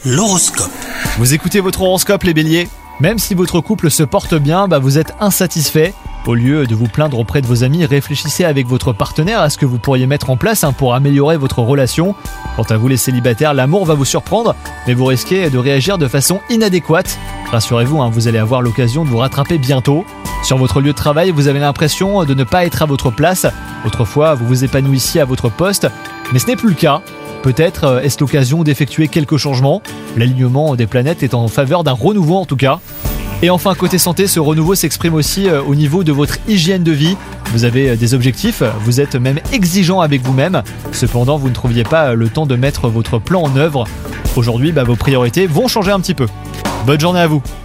L'horoscope. Vous écoutez votre horoscope les béliers. Même si votre couple se porte bien, vous êtes insatisfait. Au lieu de vous plaindre auprès de vos amis, réfléchissez avec votre partenaire à ce que vous pourriez mettre en place pour améliorer votre relation. Quant à vous les célibataires, l'amour va vous surprendre, mais vous risquez de réagir de façon inadéquate. Rassurez-vous, vous allez avoir l'occasion de vous rattraper bientôt. Sur votre lieu de travail, vous avez l'impression de ne pas être à votre place. Autrefois, vous vous épanouissiez à votre poste, mais ce n'est plus le cas. Peut-être est-ce l'occasion d'effectuer quelques changements. L'alignement des planètes est en faveur d'un renouveau en tout cas. Et enfin, côté santé, ce renouveau s'exprime aussi au niveau de votre hygiène de vie. Vous avez des objectifs, vous êtes même exigeant avec vous-même. Cependant, vous ne trouviez pas le temps de mettre votre plan en œuvre. Aujourd'hui, vos priorités vont changer un petit peu. Bonne journée à vous.